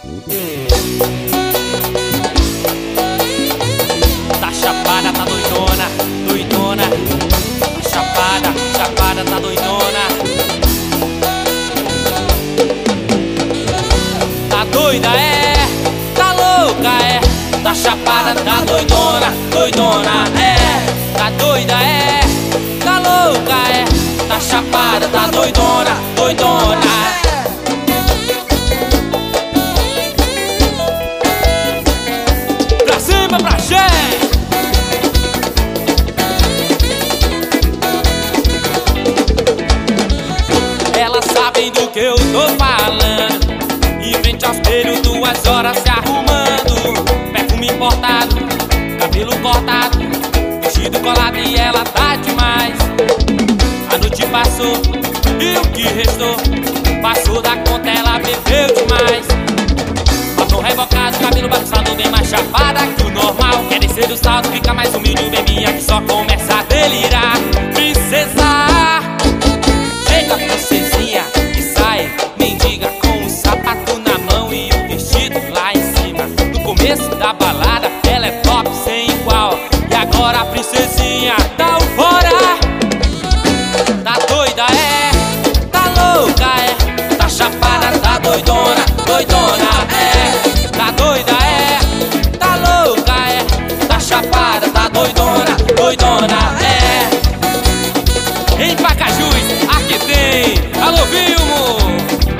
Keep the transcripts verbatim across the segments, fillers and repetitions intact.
Tá chapada, tá doidona, doidona. Tá chapada, chapada, tá doidona. Tá doida, é, tá louca, é. Tá chapada, tá doidona, doidona, é. Tá doida, é, tá louca, é. Tá chapada, tá doidona, doidona. Pra cima, pra gente. Elas sabem do que eu tô falando. Em frente ao espelho, duas horas se arrumando. Perfume importado, cabelo cortado, vestido colado e ela tá demais. A noite passou e o que restou? Passou da conta, ela bebeu demais. Batom rebocado, cabelo bagunçado, bem mais chapada que o normal. Quer descer do salto, fica mais humilde, bem minha que só começa a delirar. Princesa, chega princesinha e sai, mendiga com o sapato na mão e o vestido lá em cima. No começo da balada, ela é top sem igual. E agora a princesinha tá fora. Tá doida, é, tá louca, é. Tá chapada, tá doidona, doidona, é. Tá doida, é, tá louca, é. Tá chapada, tá doidona, doidona, é. Em Pacajus, aqui tem Alô Vilmo.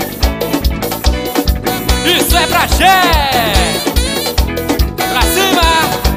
Isso é pra gente. Pra cima.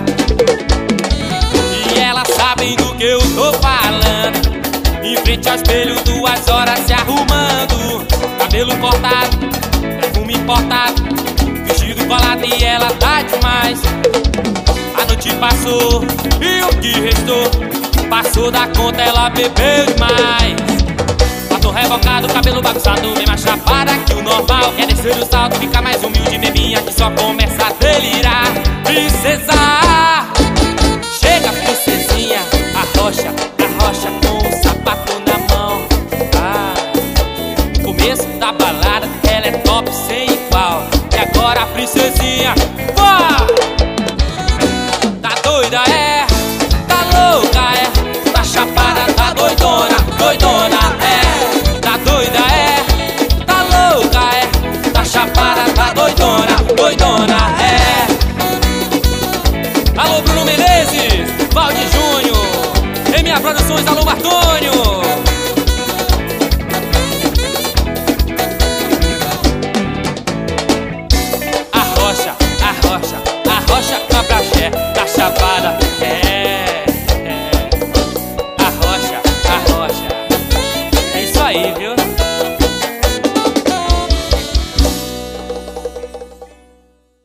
E elas sabem do que eu tô falando. Em frente ao espelho, duas horas se arrumando. Cabelo cortado, perfume importado, vestido colado e ela tá demais. A noite passou e o que restou? Passou da conta, ela bebeu demais. Batom rebocado, cabelo bagunçado, bem mais chapada que o normal. Quer descer do salto, fica mais humilde, bebinha que só começa a delirar. Princesa, chega princesinha, arrocha, arrocha com o sapato na mão. Ah, no começo da balada, ela é top sem igual. E agora a princesinha, vai!